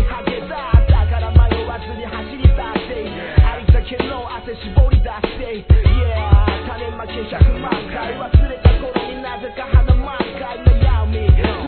ハゲだだから迷わずに走り出してありったけの汗絞り出して Yeah 種まき100万回忘れた頃になぜか花満開悩み